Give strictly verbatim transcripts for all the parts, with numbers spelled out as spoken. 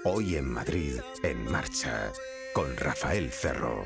Hoy en Madrid, en marcha, con Rafael Cerro.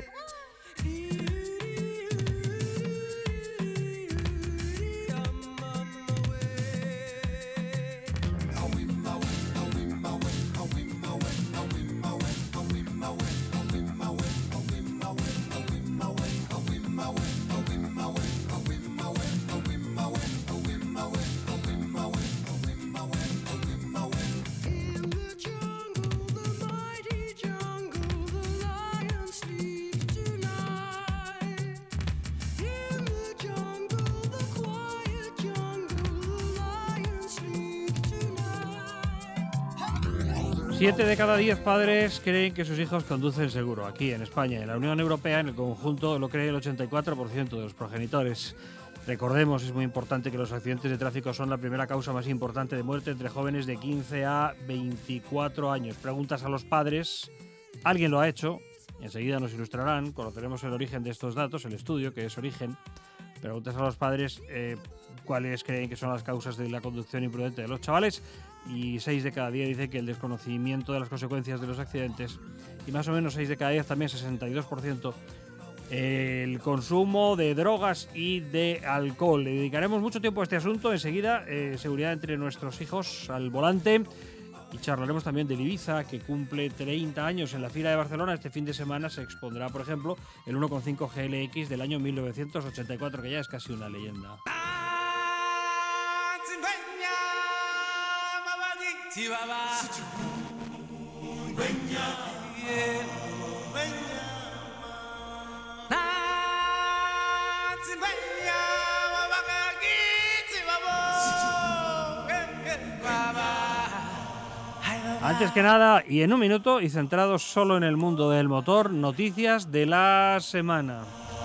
Siete de cada diez padres creen que sus hijos conducen seguro. Aquí en España, en la Unión Europea, en el conjunto lo cree el ochenta y cuatro por ciento de los progenitores. Recordemos, es muy importante que los accidentes de tráfico son la primera causa más importante de muerte entre jóvenes de quince a veinticuatro años. Preguntas a los padres, alguien lo ha hecho, enseguida nos ilustrarán, conoceremos el origen de estos datos, el estudio que es Origen. Preguntas a los padres eh, cuáles creen que son las causas de la conducción imprudente de los chavales. Y seis de cada diez dice que el desconocimiento de las consecuencias de los accidentes, y más o menos seis de cada diez, también sesenta y dos por ciento, el consumo de drogas y de alcohol. Le dedicaremos mucho tiempo a este asunto. Enseguida, eh, seguridad entre nuestros hijos al volante, y charlaremos también del Ibiza, que cumple treinta años en la Fira de Barcelona. Este fin de semana se expondrá, por ejemplo, el uno coma cinco G L X del año mil novecientos ochenta y cuatro, que ya es casi una leyenda. Antes que nada, y en un minuto, y centrados solo en el mundo del motor, noticias de la semana.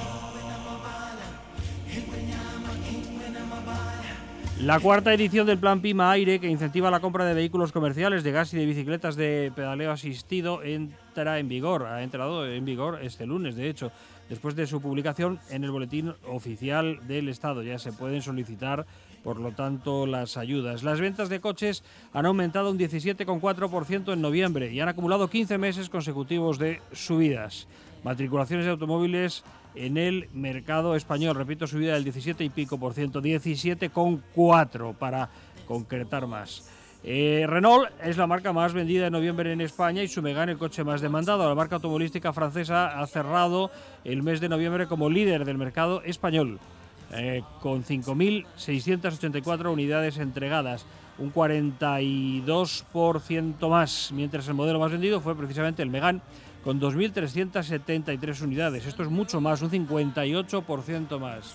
La cuarta edición del Plan PIMA Aire, que incentiva la compra de vehículos comerciales de gas y de bicicletas de pedaleo asistido, entra en vigor. Ha entrado en vigor este lunes, de hecho, después de su publicación en el Boletín Oficial del Estado. Ya se pueden solicitar, por lo tanto, las ayudas. Las ventas de coches han aumentado un diecisiete coma cuatro por ciento en noviembre y han acumulado quince meses consecutivos de subidas. Matriculaciones de automóviles en el mercado español, repito, subida del diecisiete y pico por ciento, diecisiete coma cuatro para concretar más. Eh, Renault es la marca más vendida en noviembre en España y su Megane el coche más demandado. La marca automovilística francesa ha cerrado el mes de noviembre como líder del mercado español, eh, con cinco mil seiscientas ochenta y cuatro unidades entregadas, un cuarenta y dos por ciento más, mientras el modelo más vendido fue precisamente el Megane, con dos mil trescientas setenta y tres unidades. Esto es mucho más, un cincuenta y ocho por ciento más.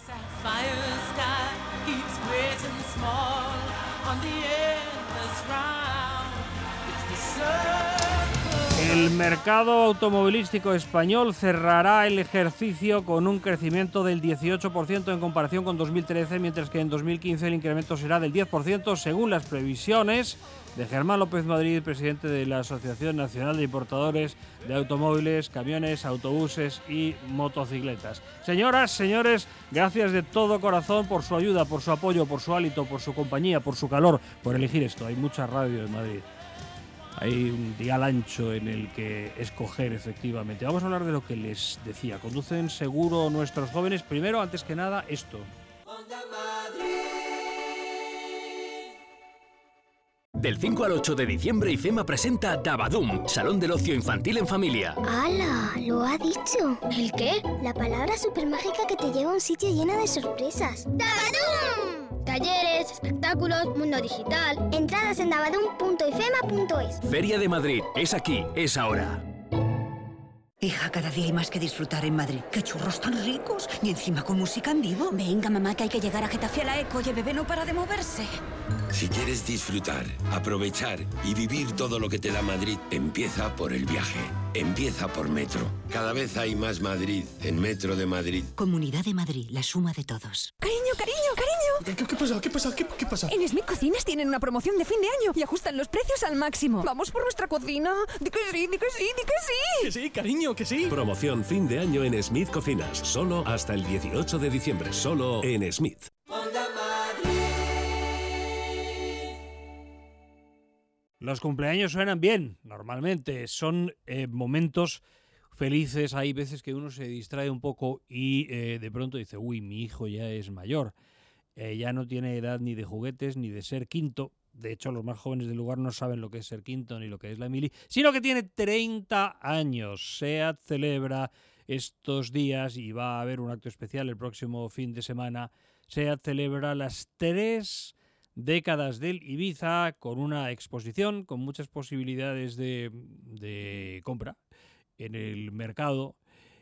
El mercado automovilístico español cerrará el ejercicio con un crecimiento del dieciocho por ciento en comparación con dos mil trece, mientras que en dos mil quince el incremento será del diez por ciento, según las previsiones de Germán López Madrid, presidente de la Asociación Nacional de Importadores de Automóviles, Camiones, Autobuses y Motocicletas. Señoras, señores, gracias de todo corazón por su ayuda, por su apoyo, por su hálito, por su compañía, por su calor, por elegir esto. Hay mucha radio en Madrid. Hay un dial ancho en el que escoger, efectivamente. Vamos a hablar de lo que les decía. ¿Conducen seguro nuestros jóvenes? Primero, antes que nada, esto. Del cinco al ocho de diciembre, IFEMA presenta Dabadum, Salón del Ocio Infantil en Familia. ¡Hala! Lo ha dicho. ¿El qué? La palabra supermágica que te lleva a un sitio lleno de sorpresas. ¡Dabadum! Talleres, espectáculos, mundo digital. Entradas en dabadum punto ifema punto es. Feria de Madrid. Es aquí, es ahora. Hija, cada día hay más que disfrutar en Madrid. ¡Qué churros tan ricos! Y encima con música en vivo. Venga, mamá, que hay que llegar a Getafe a la Eco. Y el bebé no para de moverse. Si quieres disfrutar, aprovechar y vivir todo lo que te da Madrid, empieza por el viaje. Empieza por Metro. Cada vez hay más Madrid en Metro de Madrid. Comunidad de Madrid, la suma de todos. Cariño, cariño, cariño. ¿Qué, qué pasa? ¿Qué pasa? ¿Qué, qué pasa? En Smith Cocinas tienen una promoción de fin de año y ajustan los precios al máximo. ¡Vamos por nuestra cocina! ¡Di que sí, di que sí, di que sí! Que sí, cariño, que sí. Promoción fin de año en Smith Cocinas. Solo hasta el dieciocho de diciembre. Solo en Smith. Los cumpleaños suenan bien, normalmente. Son eh, momentos felices. Hay veces que uno se distrae un poco y eh, de pronto dice, uy, mi hijo ya es mayor. Eh, ya no tiene edad ni de juguetes ni de ser quinto. De hecho, los más jóvenes del lugar no saben lo que es ser quinto ni lo que es la mili, sino que tiene treinta años. SEAT celebra estos días y va a haber un acto especial el próximo fin de semana. SEAT celebra las tres décadas del Ibiza con una exposición con muchas posibilidades de, de compra en el mercado.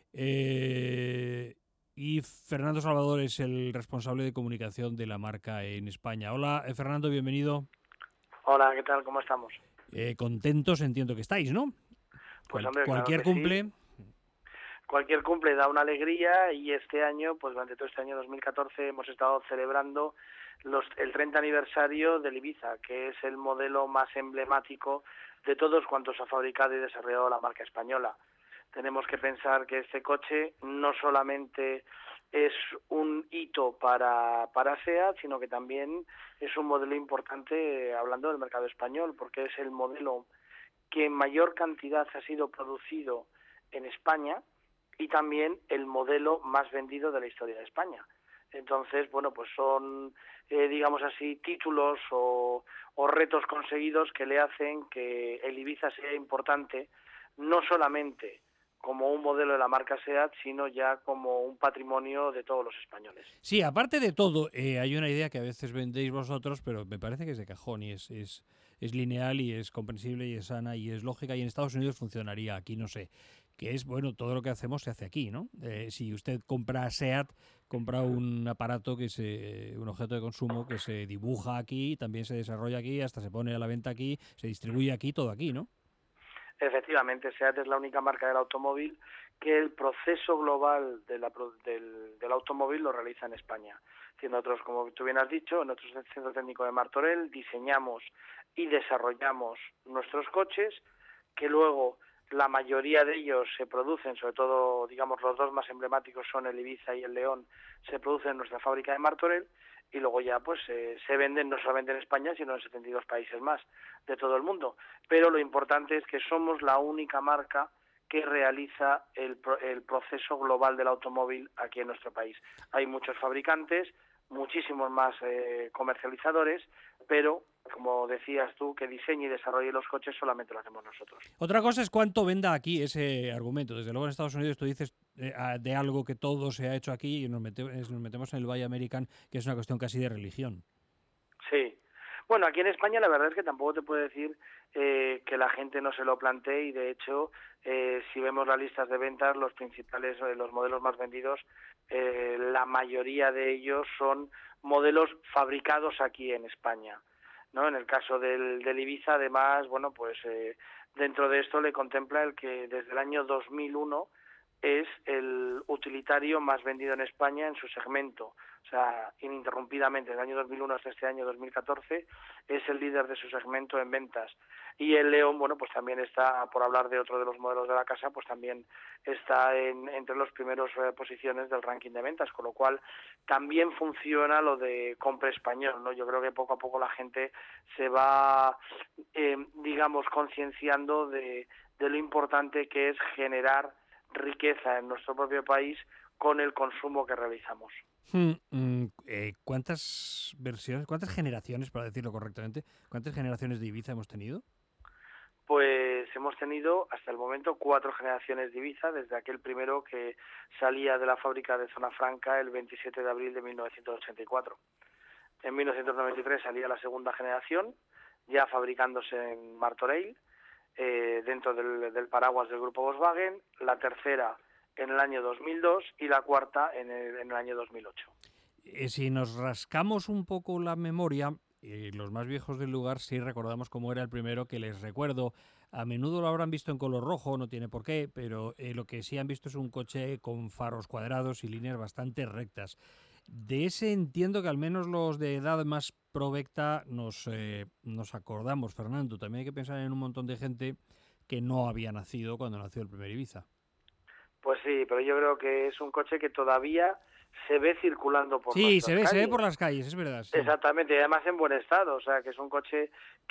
Eh, y Fernando Salvador es el responsable de comunicación de la marca en España. Hola, eh, Fernando, bienvenido. Hola, ¿qué tal? ¿Cómo estamos? Eh, contentos entiendo que estáis, ¿no? Pues Cual, hombre, cualquier claro que cumple... Sí. Cualquier cumple da una alegría y este año, pues durante todo este año dos mil catorce hemos estado celebrando los, el treinta aniversario del Ibiza, que es el modelo más emblemático de todos cuantos ha fabricado y desarrollado la marca española. Tenemos que pensar que este coche no solamente es un hito para, para SEAT, sino que también es un modelo importante eh, hablando del mercado español, porque es el modelo que en mayor cantidad ha sido producido en España y también el modelo más vendido de la historia de España. Entonces, bueno, pues son, eh, digamos así, títulos o, o retos conseguidos que le hacen que el Ibiza sea importante, no solamente como un modelo de la marca SEAT, sino ya como un patrimonio de todos los españoles. Sí, aparte de todo, eh, hay una idea que a veces vendéis vosotros, pero me parece que es de cajón y es, es, es lineal y es comprensible y es sana y es lógica y en Estados Unidos funcionaría, aquí no sé, que es, bueno, todo lo que hacemos se hace aquí, ¿no? Eh, si usted compra SEAT, compra un aparato, que se, un objeto de consumo que se dibuja aquí, también se desarrolla aquí, hasta se pone a la venta aquí, se distribuye aquí, todo aquí, ¿no? Efectivamente, SEAT es la única marca del automóvil que el proceso global de la, del, del automóvil lo realiza en España. Nosotros, como tú bien has dicho, en nuestro centro técnico de Martorell diseñamos y desarrollamos nuestros coches, que luego la mayoría de ellos se producen, sobre todo, digamos, los dos más emblemáticos son el Ibiza y el León, se producen en nuestra fábrica de Martorell, y luego ya pues eh, se venden no solamente en España, sino en setenta y dos países más de todo el mundo. Pero lo importante es que somos la única marca que realiza el, el proceso global del automóvil aquí en nuestro país. Hay muchos fabricantes, muchísimos más eh, comercializadores, pero, como decías tú, que diseñe y desarrolle los coches solamente lo hacemos nosotros. Otra cosa es cuánto venda aquí ese argumento. Desde luego en Estados Unidos tú dices eh, de algo que todo se ha hecho aquí y nos, mete, nos metemos en el Buy American, que es una cuestión casi de religión. Sí. Bueno, aquí en España la verdad es que tampoco te puedo decir eh, que la gente no se lo plantee y de hecho eh, si vemos las listas de ventas, los principales, eh, los modelos más vendidos, eh, la mayoría de ellos son modelos fabricados aquí en España, ¿no? En el caso del, del Ibiza, además, bueno, pues eh, dentro de esto le contempla el que desde el año dos mil uno es el utilitario más vendido en España en su segmento. O sea, ininterrumpidamente, del año dos mil uno hasta este año dos mil catorce, es el líder de su segmento en ventas. Y el León, bueno, pues también está, por hablar de otro de los modelos de la casa, pues también está en, entre los primeros eh, posiciones del ranking de ventas, con lo cual también funciona lo de compra español, ¿no? Yo creo que poco a poco la gente se va, eh, digamos, concienciando de, de lo importante que es generar riqueza en nuestro propio país con el consumo que realizamos. Hmm, mm, eh, ¿Cuántas versiones, cuántas generaciones, para decirlo correctamente, cuántas generaciones de Ibiza hemos tenido? Pues hemos tenido hasta el momento cuatro generaciones de Ibiza, desde aquel primero que salía de la fábrica de Zona Franca el veintisiete de abril de mil novecientos ochenta y cuatro. En mil novecientos noventa y tres salía la segunda generación, ya fabricándose en Martorell, eh, dentro del, del paraguas del grupo Volkswagen, la tercera en el año dos mil dos y la cuarta en el, en el año dos mil ocho. Eh, si nos rascamos un poco la memoria, eh, los más viejos del lugar sí recordamos cómo era el primero, que les recuerdo, a menudo lo habrán visto en color rojo, no tiene por qué, pero eh, lo que sí han visto es un coche con faros cuadrados y líneas bastante rectas. De ese entiendo que al menos los de edad más provecta nos, eh, nos acordamos, Fernando. También hay que pensar en un montón de gente que no había nacido cuando nació el primer Ibiza. Pues sí, pero yo creo que es un coche que todavía se ve circulando por Sí, se ve, calles. se ve por las calles, es verdad. Sí. Exactamente, y además en buen estado, o sea, que es un coche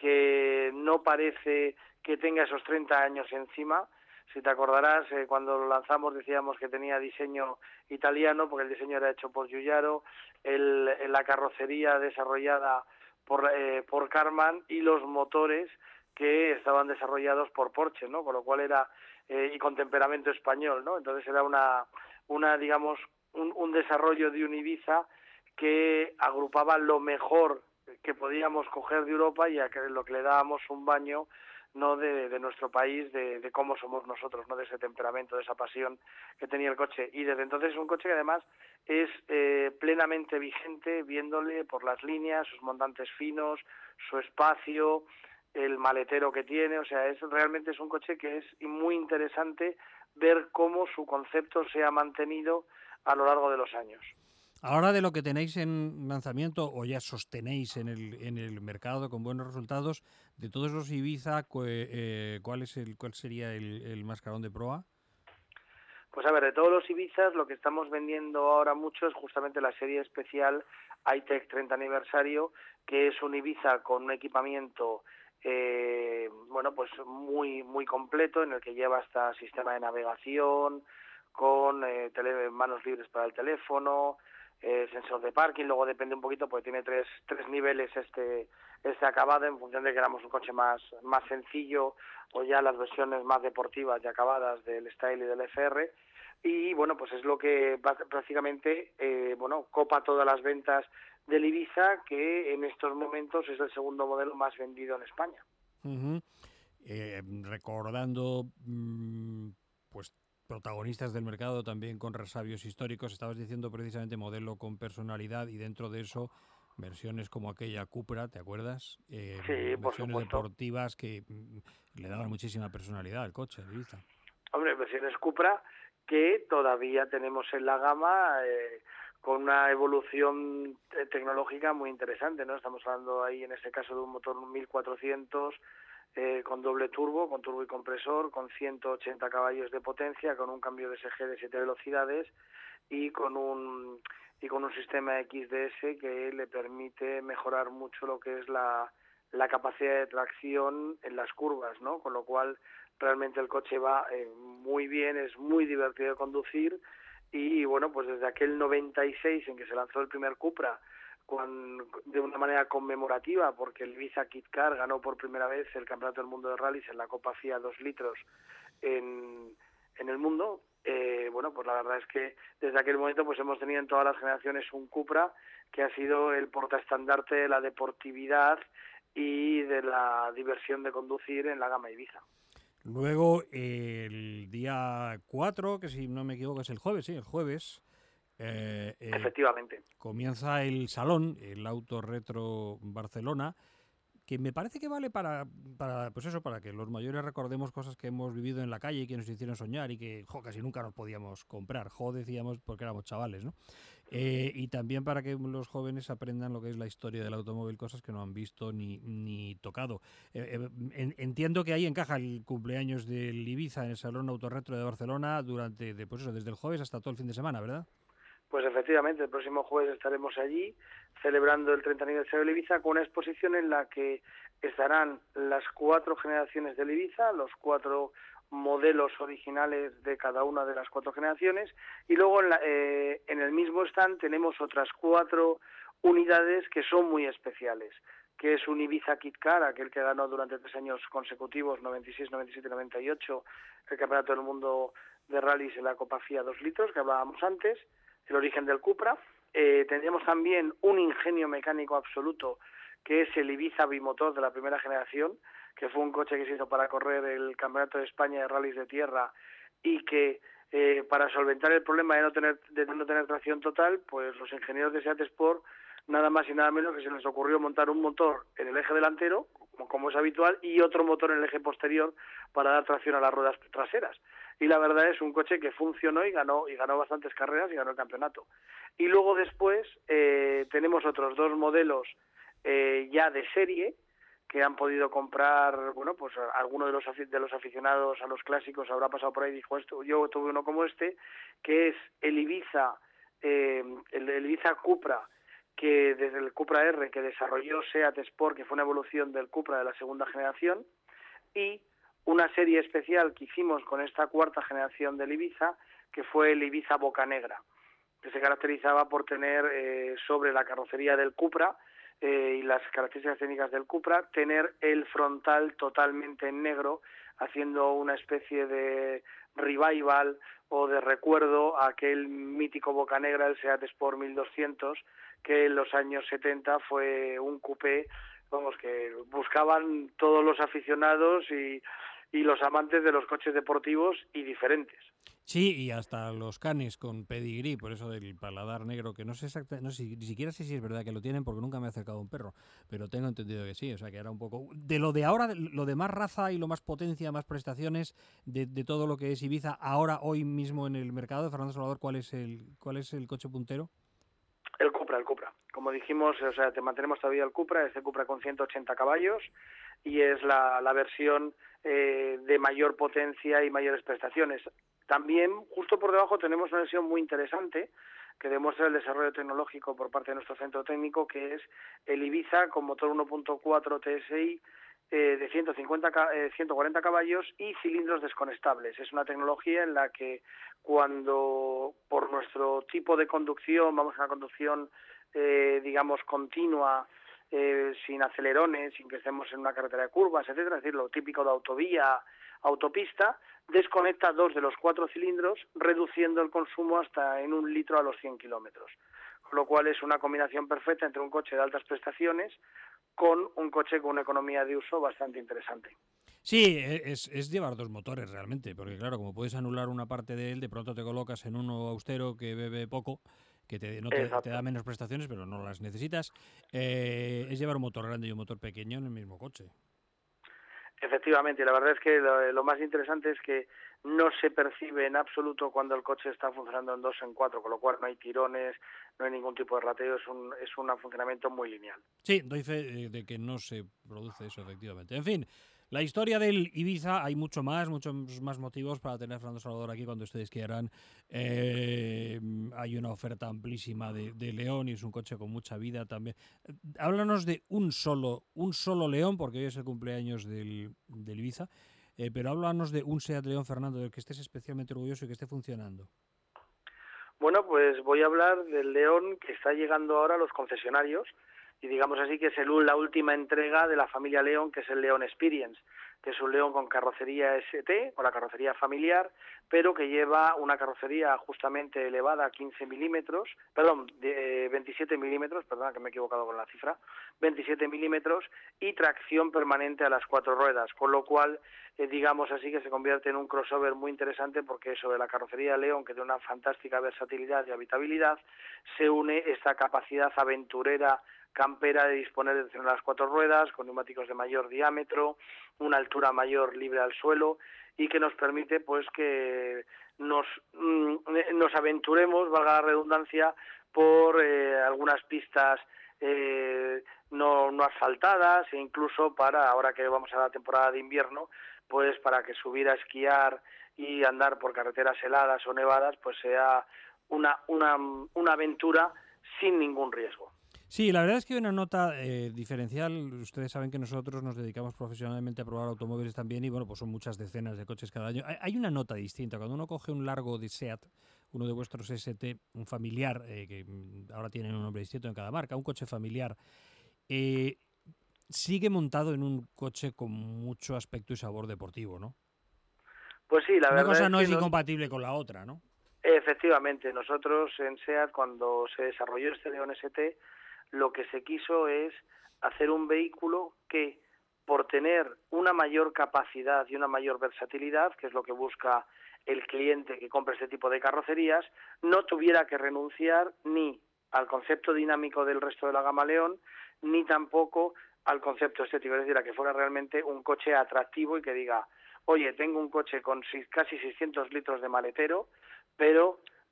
que no parece que tenga esos treinta años encima. Si te acordarás, eh, cuando lo lanzamos decíamos que tenía diseño italiano, porque el diseño era hecho por Giugiaro, el, la carrocería desarrollada por, eh, por Karmann y los motores que estaban desarrollados por Porsche, ¿no? Con lo cual era, eh, y con temperamento español, ¿no? Entonces era una, una digamos, un, un desarrollo de un Ibiza que agrupaba lo mejor que podíamos coger de Europa y a que, lo que le dábamos un baño, no de, de nuestro país, de, de cómo somos nosotros, no de ese temperamento, de esa pasión que tenía el coche. Y desde entonces es un coche que además es eh, plenamente vigente, viéndole por las líneas, sus montantes finos, su espacio, el maletero que tiene. O sea, es realmente es un coche que es muy interesante ver cómo su concepto se ha mantenido a lo largo de los años. Ahora de lo que tenéis en lanzamiento o ya sostenéis en el en el mercado con buenos resultados, de todos los Ibiza, eh, ¿cuál es el cuál sería el, el mascarón de proa? Pues a ver, de todos los Ibizas, lo que estamos vendiendo ahora mucho es justamente la serie especial I-Tech treinta aniversario, que es un Ibiza con un equipamiento eh, bueno, pues muy muy completo, en el que lleva hasta sistema de navegación, con eh, tele, manos libres para el teléfono, eh, sensor de parking. Luego depende un poquito, porque tiene tres tres niveles este este acabado, en función de que queramos un coche más más sencillo o ya las versiones más deportivas y acabadas del Style y del F R. Y bueno, pues es lo que prácticamente eh, bueno copa todas las ventas del Ibiza, que en estos momentos es el segundo modelo más vendido en España. Uh-huh. eh, recordando mmm, pues protagonistas del mercado también con resabios históricos, estabas diciendo precisamente modelo con personalidad, y dentro de eso versiones como aquella Cupra, ¿te acuerdas? Eh, sí, por versiones supuesto. deportivas que mm, le daban muchísima personalidad al coche, al Ibiza. Hombre, versiones Cupra que todavía tenemos en la gama, eh, con una evolución tecnológica muy interesante, ¿no? Estamos hablando ahí en este caso de un motor mil cuatrocientos eh, con doble turbo, con turbo y compresor, con ciento ochenta caballos de potencia, con un cambio de S G de siete velocidades y con un y con un sistema X D S que le permite mejorar mucho lo que es la la capacidad de tracción en las curvas, ¿no? Con lo cual realmente el coche va eh, muy bien, es muy divertido de conducir. Y bueno, pues desde aquel noventa y seis en que se lanzó el primer Cupra, con, de una manera conmemorativa, porque el Ibiza Kit Car ganó por primera vez el Campeonato del Mundo de Rallys en la Copa F I A dos litros en, en el mundo. Eh, bueno, pues la verdad es que desde aquel momento pues hemos tenido en todas las generaciones un Cupra que ha sido el portaestandarte de la deportividad y de la diversión de conducir en la gama Ibiza. Luego, eh, el día cuatro, que si no me equivoco es el jueves, sí, el jueves. Eh, eh, Efectivamente. Comienza el salón, el Auto Retro Barcelona, que me parece que vale para, para, pues eso, para que los mayores recordemos cosas que hemos vivido en la calle y que nos hicieron soñar y que jo, casi nunca nos podíamos comprar. Jo, decíamos porque éramos chavales, ¿no? Eh, y también para que los jóvenes aprendan lo que es la historia del automóvil, cosas que no han visto ni, ni tocado. Eh, eh, en, entiendo que ahí encaja el cumpleaños del Ibiza en el Salón Autorretro de Barcelona durante, de, pues eso, desde el jueves hasta todo el fin de semana, ¿verdad? Pues efectivamente, el próximo jueves estaremos allí celebrando el treinta aniversario del Ibiza, con una exposición en la que estarán las cuatro generaciones del Ibiza, los cuatro modelos originales de cada una de las cuatro generaciones, y luego en, la, eh, en el mismo stand tenemos otras cuatro unidades que son muy especiales, que es un Ibiza Kit Car, aquel que ganó durante tres años consecutivos, noventa y seis, noventa y siete, noventa y ocho, el Campeonato del Mundo de Rallys en la Copa F I A dos litros, que hablábamos antes, el origen del Cupra. Eh, tendríamos también un ingenio mecánico absoluto, que es el Ibiza bimotor de la primera generación, que fue un coche que se hizo para correr el Campeonato de España de Rallys de Tierra, y que eh, para solventar el problema de no tener de no tener tracción total, pues los ingenieros de SEAT Sport, nada más y nada menos que se les ocurrió montar un motor en el eje delantero, como, como es habitual, y otro motor en el eje posterior para dar tracción a las ruedas traseras. Y la verdad es un coche que funcionó y ganó y ganó bastantes carreras y ganó el campeonato. Y luego después eh, tenemos otros dos modelos eh, ya de serie, que han podido comprar, bueno, pues alguno de los de los aficionados a los clásicos habrá pasado por ahí y dijo, esto, yo tuve uno como este, que es el Ibiza eh, el, el Ibiza Cupra, que desde el Cupra R que desarrolló Seat Sport, que fue una evolución del Cupra de la segunda generación, y una serie especial que hicimos con esta cuarta generación del Ibiza, que fue el Ibiza Bocanegra, que se caracterizaba por tener eh, sobre la carrocería del Cupra eh, y las características técnicas del Cupra, tener el frontal totalmente en negro, haciendo una especie de revival o de recuerdo a aquel mítico Bocanegra, el Seat Sport mil doscientos, que en los años setenta fue un coupé, vamos, que buscaban todos los aficionados y, y los amantes de los coches deportivos y diferentes. Sí, y hasta los canes con pedigrí, por eso del paladar negro, que no sé exactamente, no sé, ni siquiera sé si es verdad que lo tienen, porque nunca me ha acercado un perro, pero tengo entendido que sí, o sea que era un poco... De lo de ahora, lo de más raza y lo más potencia, más prestaciones, de, de todo lo que es Ibiza, ahora, hoy mismo en el mercado, Fernando Salvador, ¿cuál es el, cuál es el coche puntero? El Cupra, el Cupra. Como dijimos, o sea, te mantenemos todavía el Cupra, este Cupra con ciento ochenta caballos, y es la, la versión eh, de mayor potencia y mayores prestaciones. También, justo por debajo, tenemos una versión muy interesante que demuestra el desarrollo tecnológico por parte de nuestro centro técnico, que es el Ibiza con motor uno punto cuatro T S I eh, de ciento cincuenta, eh, ciento cuarenta caballos y cilindros desconectables. Es una tecnología en la que cuando por nuestro tipo de conducción, vamos a una conducción eh, digamos continua, eh, sin acelerones, sin que estemos en una carretera de curvas, etcétera, es decir, lo típico de autovía, autopista, desconecta dos de los cuatro cilindros, reduciendo el consumo hasta en un litro a los cien kilómetros. Con lo cual es una combinación perfecta entre un coche de altas prestaciones con un coche con una economía de uso bastante interesante. Sí, es, es llevar dos motores realmente, porque claro, como puedes anular una parte de él, de pronto te colocas en uno austero que bebe poco, que te, no te, te da menos prestaciones, pero no las necesitas. Eh, es llevar un motor grande y un motor pequeño en el mismo coche. Efectivamente, la verdad es que lo, lo más interesante es que no se percibe en absoluto cuando el coche está funcionando en dos en cuatro, con lo cual no hay tirones, no hay ningún tipo de rateo, es un, es un funcionamiento muy lineal. Sí, doy fe de que no se produce eso, efectivamente. En fin, la historia del Ibiza, hay mucho más, muchos más motivos para tener a Fernando Salvador aquí cuando ustedes quieran. Eh, hay una oferta amplísima de, de León y es un coche con mucha vida también. Háblanos de un solo, un solo León, porque hoy es el cumpleaños del, del Ibiza, eh, pero háblanos de un Seat León, Fernando, del que estés especialmente orgulloso y que esté funcionando. Bueno, pues voy a hablar del León que está llegando ahora a los concesionarios, y digamos así que es el, la última entrega de la familia León, que es el León Experience, que es un León con carrocería S T, con la carrocería familiar, pero que lleva una carrocería justamente elevada a quince milímetros, perdón, de veintisiete milímetros, perdona que me he equivocado con la cifra, veintisiete milímetros y tracción permanente a las cuatro ruedas, con lo cual, eh, digamos así que se convierte en un crossover muy interesante porque sobre la carrocería León, que tiene una fantástica versatilidad y habitabilidad, se une esta capacidad aventurera campera de disponer de tracción a las cuatro ruedas, con neumáticos de mayor diámetro, una altura mayor libre al suelo y que nos permite pues que nos, mm, nos aventuremos, valga la redundancia, por eh, algunas pistas eh, no, no asfaltadas e incluso para, ahora que vamos a la temporada de invierno, pues para que subir a esquiar y andar por carreteras heladas o nevadas pues sea una, una, una aventura sin ningún riesgo. Sí, la verdad es que hay una nota eh, diferencial. Ustedes saben que nosotros nos dedicamos profesionalmente a probar automóviles también y bueno, pues son muchas decenas de coches cada año. Hay, hay una nota distinta. Cuando uno coge un largo de Seat, uno de vuestros S T, un familiar, eh, que ahora tienen un nombre distinto en cada marca, un coche familiar, eh, sigue montado en un coche con mucho aspecto y sabor deportivo, ¿no? Pues sí, la una verdad cosa es no que es no... incompatible con la otra, ¿no? Efectivamente, nosotros en Seat, cuando se desarrolló este León S T, lo que se quiso es hacer un vehículo que, por tener una mayor capacidad y una mayor versatilidad, que es lo que busca el cliente que compra este tipo de carrocerías, no tuviera que renunciar ni al concepto dinámico del resto de la gama León, ni tampoco al concepto estético, es decir, a que fuera realmente un coche atractivo y que diga, oye, tengo un coche con casi seiscientos litros de maletero, pero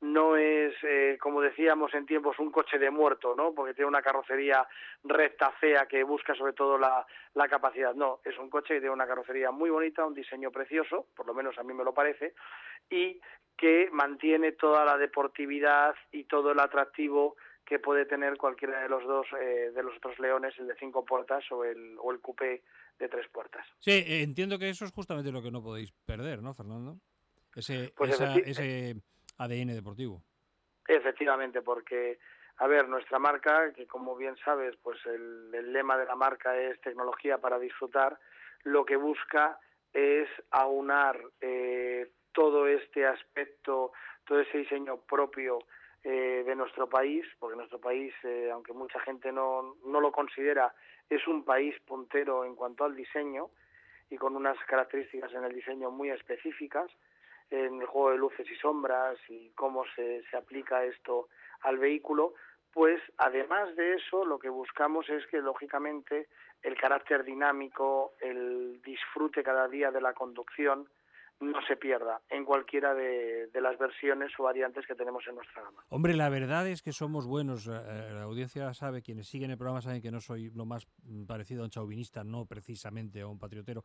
no es, eh, como decíamos en tiempos, un coche de muerto, ¿no? Porque tiene una carrocería recta, fea, que busca sobre todo la, la capacidad. No, es un coche que tiene una carrocería muy bonita, un diseño precioso, por lo menos a mí me lo parece, y que mantiene toda la deportividad y todo el atractivo que puede tener cualquiera de los dos, eh, de los otros Leones, el de cinco puertas o el, o el coupé de tres puertas. Sí, eh, entiendo que eso es justamente lo que no podéis perder, ¿no, Fernando? Ese, Pues esa, efecti- ese A D N deportivo. Efectivamente, porque, a ver, nuestra marca, que como bien sabes, pues el, el lema de la marca es tecnología para disfrutar, lo que busca es aunar eh, todo este aspecto, todo ese diseño propio eh, de nuestro país, porque nuestro país, eh, aunque mucha gente no, no lo considera, es un país puntero en cuanto al diseño y con unas características en el diseño muy específicas, en el juego de luces y sombras y cómo se, se aplica esto al vehículo, pues además de eso lo que buscamos es que lógicamente el carácter dinámico, el disfrute cada día de la conducción no se pierda en cualquiera de, de las versiones o variantes que tenemos en nuestra gama. Hombre, la verdad es que somos buenos. eh, La audiencia sabe, quienes siguen el programa saben que no soy lo más mm, parecido a un chauvinista, no precisamente a un patriotero,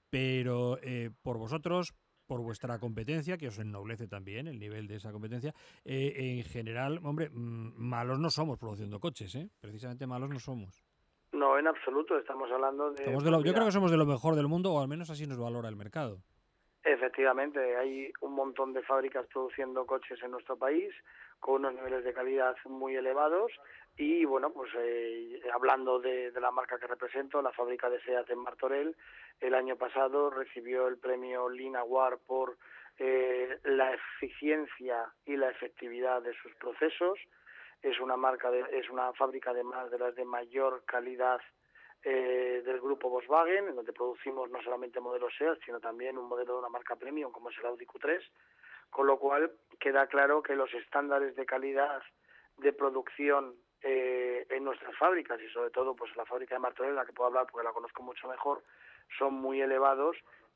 pero eh, por vosotros, por vuestra competencia, que os ennoblece también el nivel de esa competencia, eh, en general, hombre, mm, malos no somos produciendo coches, ¿eh? Precisamente malos no somos. No, en absoluto, estamos hablando de... Somos de lo- pues yo mira, creo que somos de lo mejor del mundo, o al menos así nos valora el mercado. Efectivamente, hay un montón de fábricas produciendo coches en nuestro país con unos niveles de calidad muy elevados y, bueno, pues eh, hablando de, de la marca que represento, la fábrica de SEAT en Martorell, el año pasado recibió el premio Lean Award por eh, la eficiencia y la efectividad de sus procesos. Es una marca, de, es una fábrica además de las de mayor calidad Eh, del grupo Volkswagen, en donde producimos no solamente modelos SEAT, sino también un modelo de una marca premium como es el Audi Q tres, con lo cual queda claro que los estándares de calidad de producción eh, en nuestras fábricas y sobre todo pues la fábrica de Martorell, la que puedo hablar porque la conozco mucho mejor, son muy elevados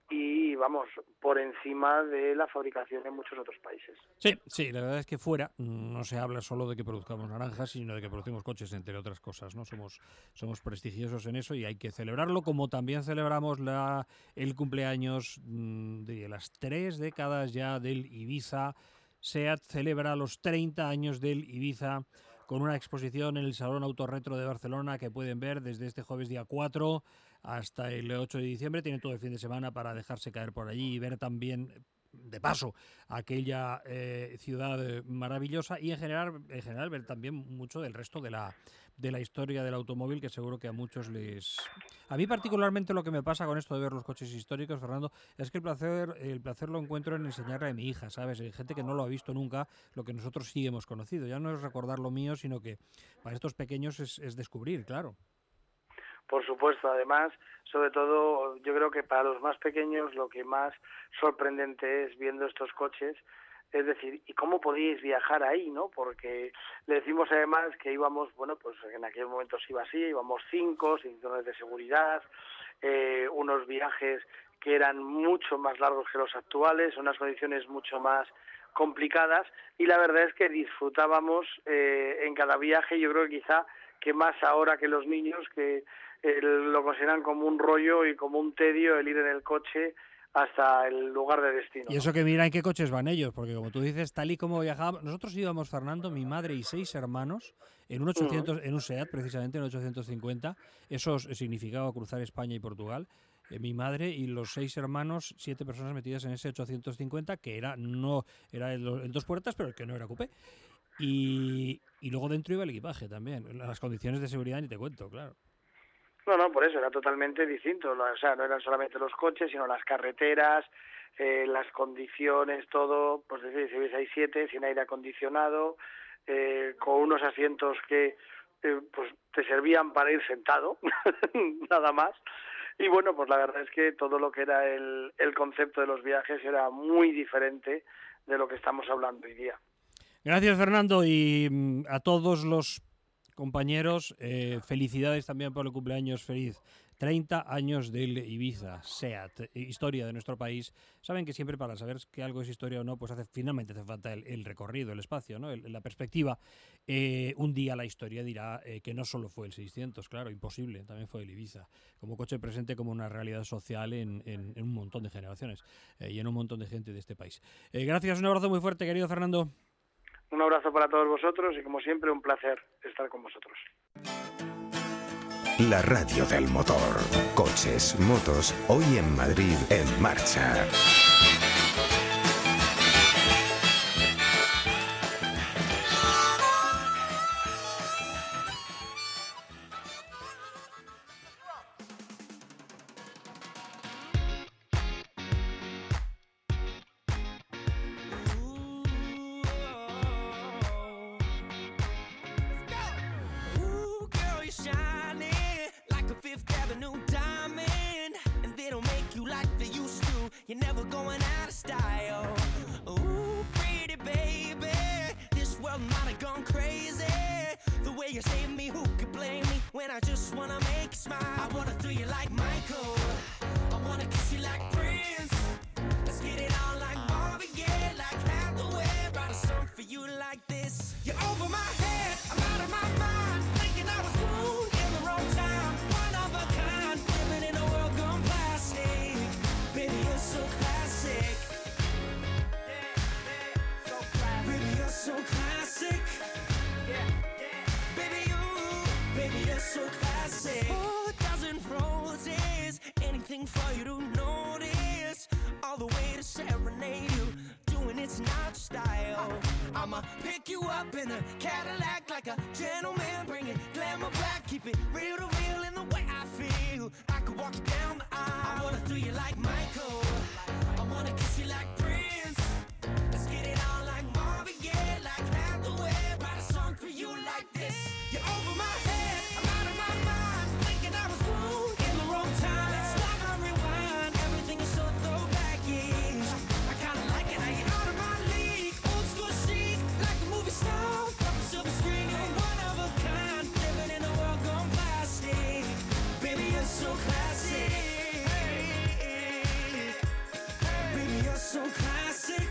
y vamos, por encima de la fabricación en muchos otros países. Sí, sí, la verdad es que fuera no se habla solo de que produzcamos naranjas, sino de que producimos coches, entre otras cosas, ¿no? Somos, somos prestigiosos en eso y hay que celebrarlo, como también celebramos la, el cumpleaños mmm, de las tres décadas ya del Ibiza. SEAT celebra los treinta años del Ibiza con una exposición en el Salón Autorretro de Barcelona que pueden ver desde este jueves día cuatro hasta el ocho de diciembre. Tienen todo el fin de semana para dejarse caer por allí y ver también, de paso, aquella eh, ciudad eh, maravillosa y en general, en general ver también mucho del resto de la, de la historia del automóvil, que seguro que a muchos les... A mí particularmente lo que me pasa con esto de ver los coches históricos, Fernando, es que el placer, el placer lo encuentro en enseñarle a mi hija, ¿sabes? Hay gente que no lo ha visto nunca, lo que nosotros sí hemos conocido. Ya no es recordar lo mío, sino que para estos pequeños es, es descubrir, claro. Por supuesto, además, sobre todo, yo creo que para los más pequeños lo que más sorprendente es viendo estos coches, es decir, ¿y cómo podíais viajar ahí, no? Porque le decimos además que íbamos, bueno, pues en aquel momento se iba así, íbamos cinco, cinturones de seguridad, eh, unos viajes que eran mucho más largos que los actuales, unas condiciones mucho más complicadas, y la verdad es que disfrutábamos eh, en cada viaje, yo creo que quizá que más ahora que los niños, que eh, lo consideran como un rollo y como un tedio el ir en el coche hasta el lugar de destino. Y eso que mira en qué coches van ellos, porque como tú dices, tal y como viajábamos, nosotros íbamos, Fernando, mi madre y seis hermanos, en un ochocientos, uh-huh. en un SEAT precisamente, en ochocientos cincuenta, eso significaba cruzar España y Portugal, eh, mi madre y los seis hermanos, siete personas metidas en ese ochocientos cincuenta, que era no era el, el dos puertas, pero el que no era coupé. Y, y luego dentro iba el equipaje también, las condiciones de seguridad ni te cuento, claro. No, no, por eso era totalmente distinto, o sea, no eran solamente los coches, sino las carreteras, eh, las condiciones, todo, pues decir, si veis hay siete, sin aire acondicionado, eh, con unos asientos que eh, pues te servían para ir sentado, nada más. Y bueno, pues la verdad es que todo lo que era el, el concepto de los viajes era muy diferente de lo que estamos hablando hoy día. Gracias, Fernando, y a todos los compañeros, eh, felicidades también por el cumpleaños feliz treinta años del Ibiza, SEAT, historia de nuestro país. Saben que siempre para saber que algo es historia o no, pues hace, finalmente hace falta el, el recorrido, el espacio, ¿no? el, la perspectiva. Eh, un día la historia dirá eh, que no solo fue el seiscientos, claro, imposible, también fue el Ibiza, como coche presente, como una realidad social en, en, en un montón de generaciones eh, y en un montón de gente de este país. Eh, gracias, un abrazo muy fuerte, querido Fernando. Un abrazo para todos vosotros y, como siempre, un placer estar con vosotros. La radio del motor. Coches, motos, hoy en Madrid, en marcha. You're never going out of style. Ooh, pretty baby, this world might have gone crazy. The way you save me, who could blame me when I just wanna make you smile? I wanna throw you like Michael, I wanna kiss you like Prince. Let's get it on like Marvin Gaye, like Hathaway. Write a song for you like this. You're over my head, I'm out of my mind, thinking I was born in the wrong time. One of a kind, living in a world gone plastic. Baby, you're so classic. Yeah, yeah, so classic. Baby, you're so classic. Yeah, yeah. Baby, you, baby, you're so classic. Oh, a dozen roses, anything for you to notice. All the way to serenade you, doing it's not style. I'ma pick you up in a Cadillac like a gentleman, bring it glamour back, keep it real to real in the way I feel. I could walk you down the aisle. I wanna do you like Michael, I wanna kiss you like Prince. Let's get it on like Marvin Gaye, like Hathaway. Write a song for you like this. You're over my head, I'm out of my mind, thinking I was born in the wrong time. Let's stop and rewind, everything is so throwback-ish. I kinda like it how you're out of my league, old school chic, like a movie star from a silver screen. You're one of a kind, living in a world gone plastic. Baby, you're so classic. So classic.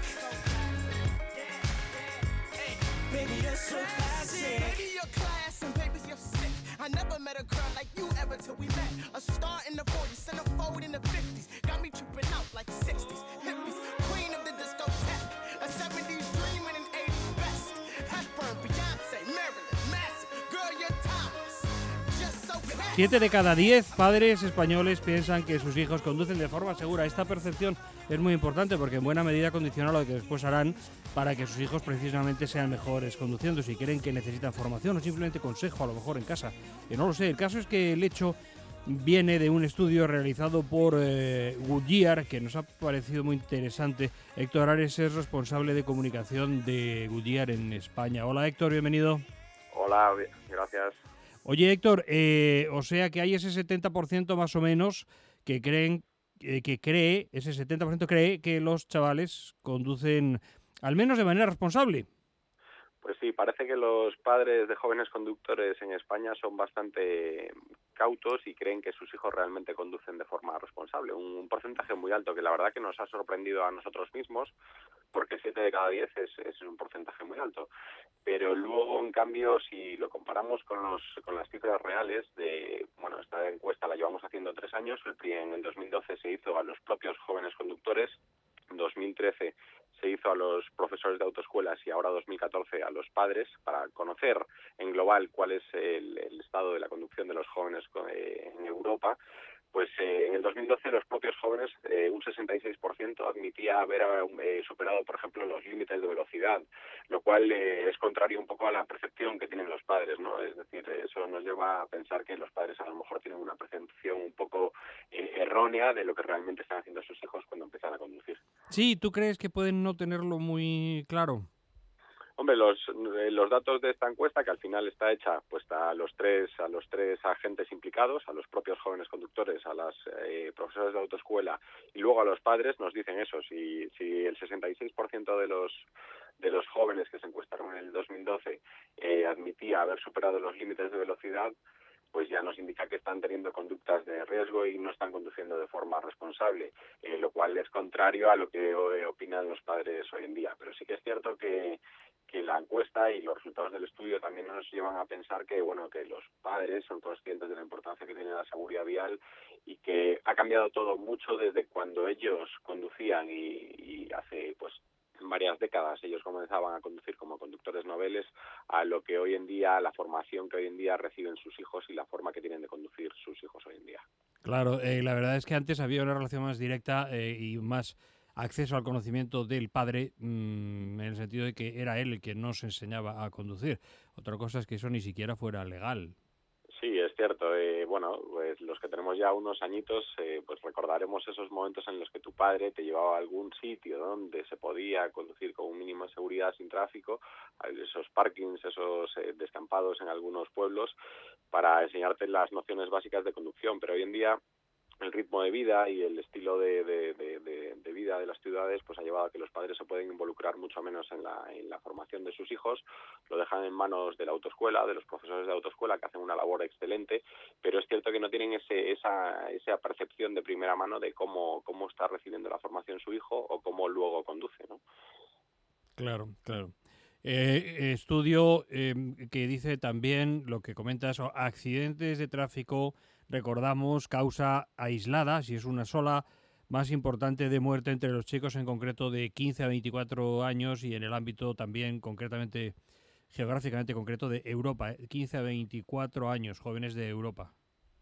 Baby, you're so classic. Baby, you're class and baby, you're sick. I never met a girl like you ever till we met. A star in the forties, centerfold in the fifties. Got me tripping out like sixties. Hippies, queen of the discotheque. A seventies dream and an eighties best. Hepburn, Beyonce, Marilyn, Massive. Girl, you're timeless. Just so classic. Siete de cada diez padres españoles piensan que sus hijos conducen de forma segura. Esta percepción es muy importante porque en buena medida condiciona lo que después harán para que sus hijos precisamente sean mejores conduciendo. Si creen que necesitan formación o simplemente consejo, a lo mejor en casa. Que no lo sé. El caso es que el hecho viene de un estudio realizado por eh, Goodyear, que nos ha parecido muy interesante. Héctor Ares es responsable de comunicación de Goodyear en España. Hola Héctor, bienvenido. Hola, gracias. Oye Héctor, eh, o sea que hay ese setenta por ciento más o menos que creen eh, que cree, ese setenta por ciento cree que los chavales conducen al menos de manera responsable. Pues sí, parece que los padres de jóvenes conductores en España son bastante cautos y creen que sus hijos realmente conducen de forma responsable. Un, un porcentaje muy alto que la verdad que nos ha sorprendido a nosotros mismos, porque siete de cada diez es, es un porcentaje muy alto. Pero luego, en cambio, si lo comparamos con los con las cifras reales de, bueno, esta encuesta la llevamos haciendo tres años, en el dos mil doce se hizo a los propios jóvenes conductores, en dos mil trece se hizo a los profesores de autoescuelas y ahora dos mil catorce a los padres para conocer en global cuál es el, el estado de la conducción de los jóvenes eh, en Europa. Pues eh, en el dos mil doce los propios jóvenes, eh, un sesenta y seis por ciento admitía haber eh, superado, por ejemplo, los límites de velocidad, lo cual eh, es contrario un poco a la percepción que tienen los padres, ¿no? Es decir, eso nos lleva a pensar que los padres a lo mejor tienen una percepción un poco eh, errónea de lo que realmente están haciendo sus hijos cuando empiezan a conducir. Sí, ¿tú crees que pueden no tenerlo muy claro? Hombre, los los datos de esta encuesta, que al final está hecha pues a los tres a los tres agentes implicados, a los propios jóvenes conductores, a las eh, profesores de autoescuela y luego a los padres, nos dicen eso. Si si el sesenta y seis por ciento de los de los jóvenes que se encuestaron en el dos mil doce eh, admitía haber superado los límites de velocidad, pues ya nos indica que están teniendo conductas de riesgo y no están conduciendo de forma responsable, eh, lo cual es contrario a lo que eh, opinan los padres hoy en día. Pero sí que es cierto que, que la encuesta y los resultados del estudio también nos llevan a pensar que, bueno, que los padres son conscientes de la importancia que tiene la seguridad vial y que ha cambiado todo mucho desde cuando ellos conducían y, y hace, pues, varias décadas ellos comenzaban a conducir como conductores noveles a lo que hoy en día, la formación que hoy en día reciben sus hijos y la forma que tienen de conducir sus hijos hoy en día. Claro, eh, la verdad es que antes había una relación más directa eh, y más acceso al conocimiento del padre, mmm, en el sentido de que era él el que nos enseñaba a conducir. Otra cosa es que eso ni siquiera fuera legal. Sí, es cierto. Eh, bueno, pues los que tenemos ya unos añitos, eh, pues recordaremos esos momentos en los que tu padre te llevaba a algún sitio donde se podía conducir con un mínimo de seguridad sin tráfico, a esos parkings, esos eh, descampados en algunos pueblos, para enseñarte las nociones básicas de conducción. Pero hoy en día el ritmo de vida y el estilo de, de, de, de, de vida de las ciudades pues ha llevado a que los padres se pueden involucrar mucho menos en la, en la formación de sus hijos, lo dejan en manos de la autoescuela, de los profesores de autoescuela, que hacen una labor excelente, pero es cierto que no tienen ese, esa, esa percepción de primera mano de cómo, cómo está recibiendo la formación su hijo o cómo luego conduce, ¿no? Claro, claro. Eh, estudio eh, que dice también lo que comentas, accidentes de tráfico, recordamos, causa aislada, si es una sola, más importante de muerte entre los chicos en concreto de quince a veinticuatro años y en el ámbito también concretamente, geográficamente concreto de Europa, quince a veinticuatro años, jóvenes de Europa.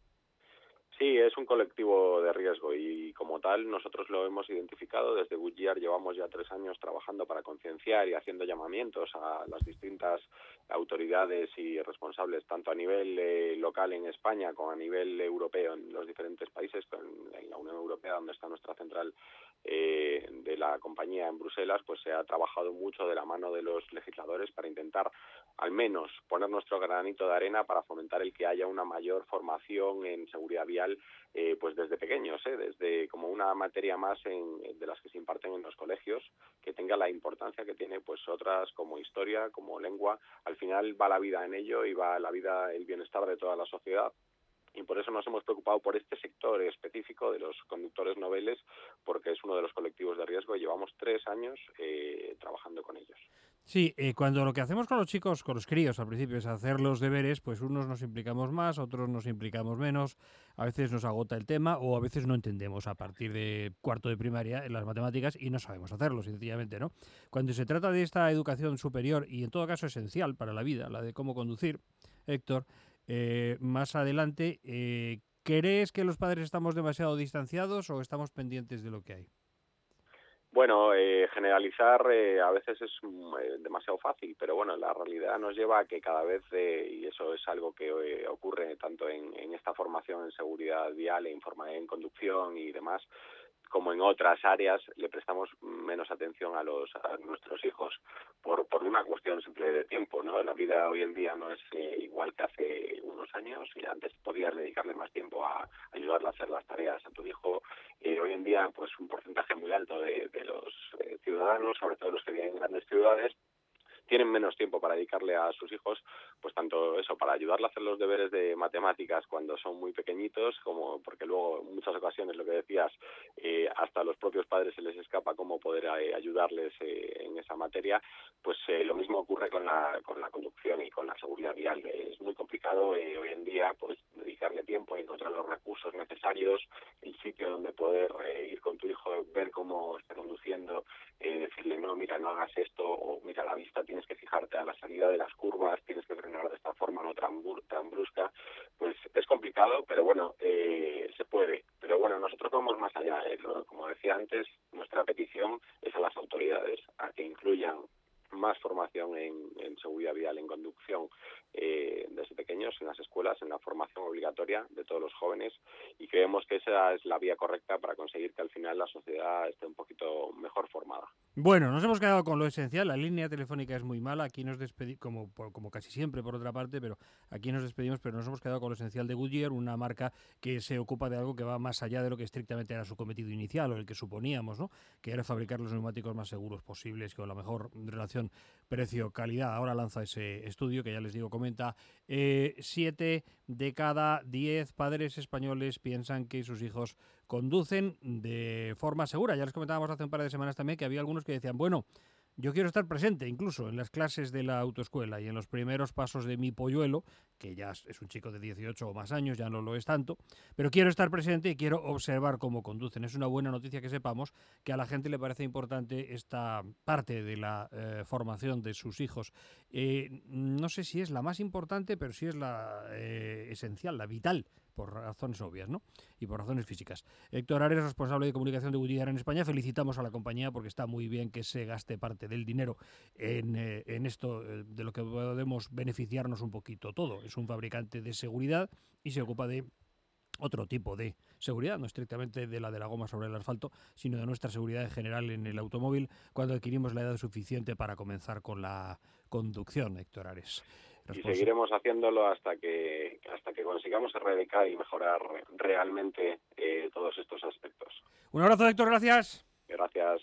Sí, es un colectivo de riesgo y como tal nosotros lo hemos identificado. Desde Goodyear llevamos ya tres años trabajando para concienciar y haciendo llamamientos a las distintas autoridades y responsables, tanto a nivel eh, local en España como a nivel europeo en los diferentes países, en la Unión Europea, donde está nuestra central eh, de la compañía en Bruselas, pues se ha trabajado mucho de la mano de los legisladores para intentar al menos poner nuestro granito de arena para fomentar el que haya una mayor formación en seguridad vial, eh, pues desde pequeños, eh, desde como una materia más en, de las que se imparten en los colegios, que tenga la importancia que tiene pues otras como historia, como lengua. Al final va la vida en ello y va la vida, el bienestar de toda la sociedad. Y por eso nos hemos preocupado por este sector específico de los conductores noveles, porque es uno de los colectivos de riesgo y llevamos tres años eh, trabajando con ellos. Sí, eh, cuando lo que hacemos con los chicos, con los críos al principio es hacer los deberes, pues unos nos implicamos más, otros nos implicamos menos, a veces nos agota el tema o a veces no entendemos a partir de cuarto de primaria en las matemáticas y no sabemos hacerlo, sencillamente, ¿no? Cuando se trata de esta educación superior y en todo caso esencial para la vida, la de cómo conducir, Héctor, eh, más adelante, eh, ¿crees que los padres estamos demasiado distanciados o estamos pendientes de lo que hay? Bueno, eh, generalizar eh, a veces es eh, demasiado fácil, pero bueno, la realidad nos lleva a que cada vez, eh, y eso es algo que eh, ocurre tanto en, en esta formación en seguridad vial, en, informa, en conducción y demás, como en otras áreas, le prestamos menos atención a los a nuestros hijos por por una cuestión simple de tiempo, ¿no? La vida hoy en día no es eh, igual que hace unos años, y antes podías dedicarle más tiempo a ayudarle a hacer las tareas a tu hijo. Eh, hoy en día, pues un porcentaje muy alto de, de los eh, ciudadanos, sobre todo los que viven en grandes ciudades, tienen menos tiempo para dedicarle a sus hijos, pues tanto eso, para ayudarle a hacer los deberes de matemáticas cuando son muy pequeñitos, como porque luego en muchas ocasiones, lo que decías, eh, hasta a los propios padres se les escapa cómo poder eh, ayudarles eh, en esa materia, pues eh, lo mismo ocurre con la con la conducción y con la seguridad vial. Es muy complicado eh, hoy en día pues dedicarle tiempo, encontrar los recursos necesarios, el sitio donde poder eh, ir con tu hijo, ver cómo está conduciendo, eh, decirle, no, mira, no hagas esto, o mira, la vista tienes que fijarte a la salida de las curvas, tienes que frenar de esta forma, no tan, tan brusca. Pues es complicado, pero bueno, eh, se puede. Pero bueno, nosotros vamos más allá. Eh. Como decía antes, nuestra petición es a las autoridades, a que incluyan más formación en, en seguridad vial, en conducción, eh, desde pequeños, en las escuelas, en la formación obligatoria de todos los jóvenes, y creemos que esa es la vía correcta para conseguir que al final la sociedad esté un poquito mejor formada. Bueno, nos hemos quedado con lo esencial. La línea telefónica es muy mala. Aquí nos despedimos, como, como casi siempre por otra parte, pero aquí nos despedimos, pero nos hemos quedado con lo esencial de Goodyear, una marca que se ocupa de algo que va más allá de lo que estrictamente era su cometido inicial o el que suponíamos, ¿no? Que era fabricar los neumáticos más seguros posibles, con la mejor relación precio-calidad. Ahora lanza ese estudio que ya les digo, comenta, eh, siete de cada diez padres españoles piensan que sus hijos conducen de forma segura. Ya les comentábamos hace un par de semanas también que había algunos que decían, bueno, yo quiero estar presente incluso en las clases de la autoescuela y en los primeros pasos de mi polluelo, que ya es un chico de dieciocho o más años, ya no lo es tanto, pero quiero estar presente y quiero observar cómo conducen. Es una buena noticia que sepamos que a la gente le parece importante esta parte de la eh, formación de sus hijos. Eh, no sé si es la más importante, pero sí es la eh, esencial, la vital, por razones obvias, ¿no? Y por razones físicas. Héctor Ares, responsable de comunicación de Goodyear en España, felicitamos a la compañía porque está muy bien que se gaste parte del dinero en, eh, en esto eh, de lo que podemos beneficiarnos un poquito todo. Es un fabricante de seguridad y se ocupa de otro tipo de seguridad, no estrictamente de la de la goma sobre el asfalto, sino de nuestra seguridad en general en el automóvil cuando adquirimos la edad suficiente para comenzar con la conducción, Héctor Ares. Y seguiremos haciéndolo hasta que hasta que consigamos erradicar y mejorar realmente eh, todos estos aspectos. Un abrazo, Héctor, gracias. Gracias.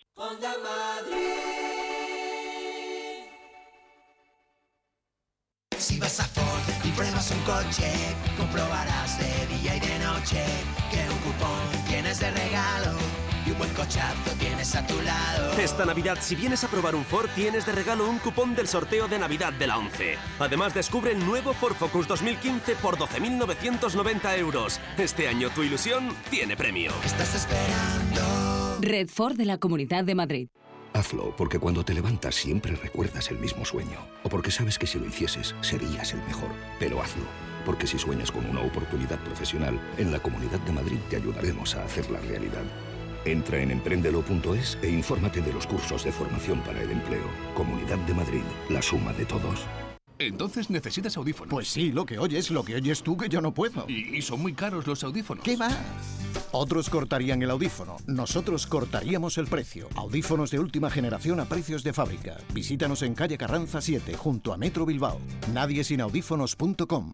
Si vas a Ford y pruebas un coche, comprobarás de día y de noche que un cupón tienes de regalo y un buen cochazo tienes a tu lado. Esta Navidad, si vienes a probar un Ford, tienes de regalo un cupón del sorteo de Navidad de la ONCE. Además, descubre el nuevo Ford Focus dos mil quince por doce mil novecientos noventa euros. Este año tu ilusión tiene premio. ¿Qué estás esperando? Red Ford de la Comunidad de Madrid. Hazlo porque cuando te levantas siempre recuerdas el mismo sueño. O porque sabes que si lo hicieses serías el mejor. Pero hazlo. Porque si sueñas con una oportunidad profesional, en la Comunidad de Madrid te ayudaremos a hacerla realidad. Entra en emprendelo punto es e infórmate de los cursos de formación para el empleo. Comunidad de Madrid, la suma de todos. Entonces necesitas audífonos. Pues sí, lo que oyes, lo que oyes tú que yo no puedo. Y, y son muy caros los audífonos. ¿Qué va? Otros cortarían el audífono. Nosotros cortaríamos el precio. Audífonos de última generación a precios de fábrica. Visítanos en calle Carranza siete, junto a Metro Bilbao. nadie sin audífonos punto com.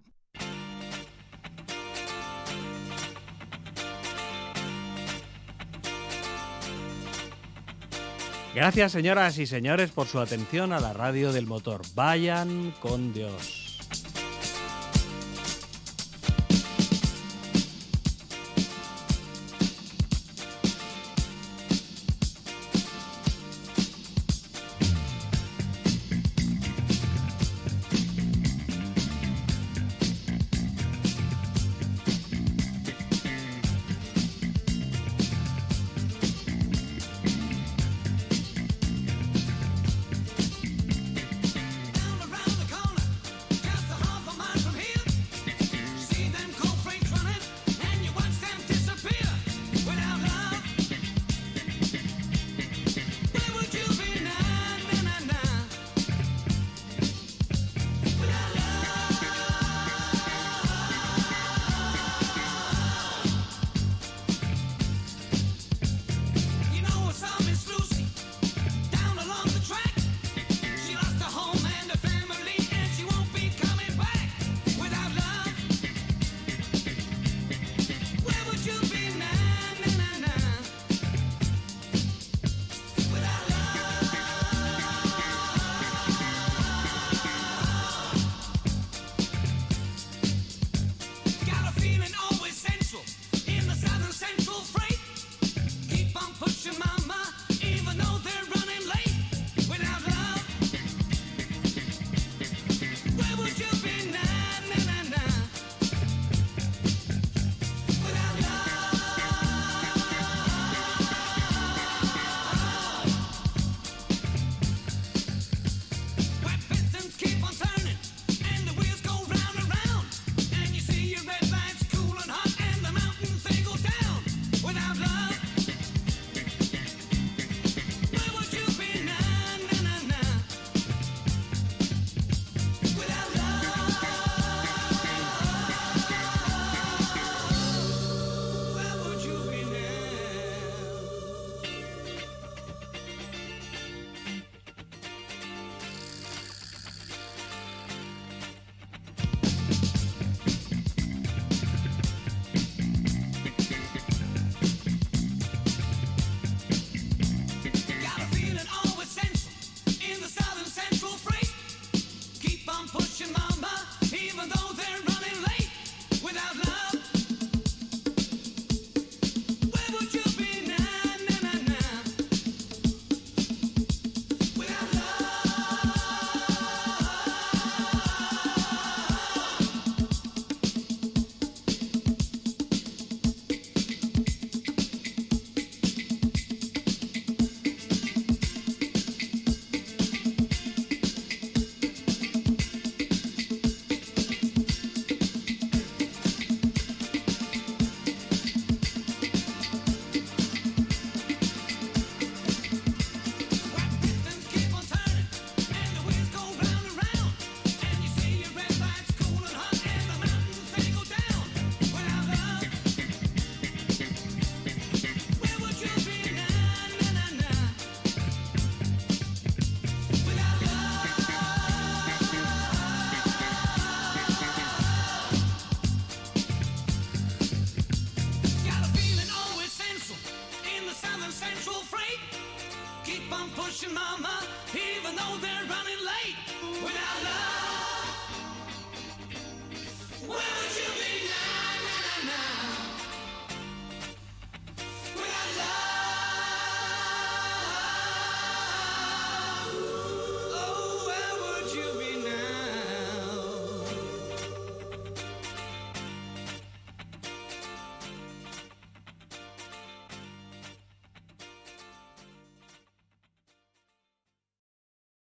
Gracias, señoras y señores, por su atención a la radio del motor. Vayan con Dios. ocean, mama, even though there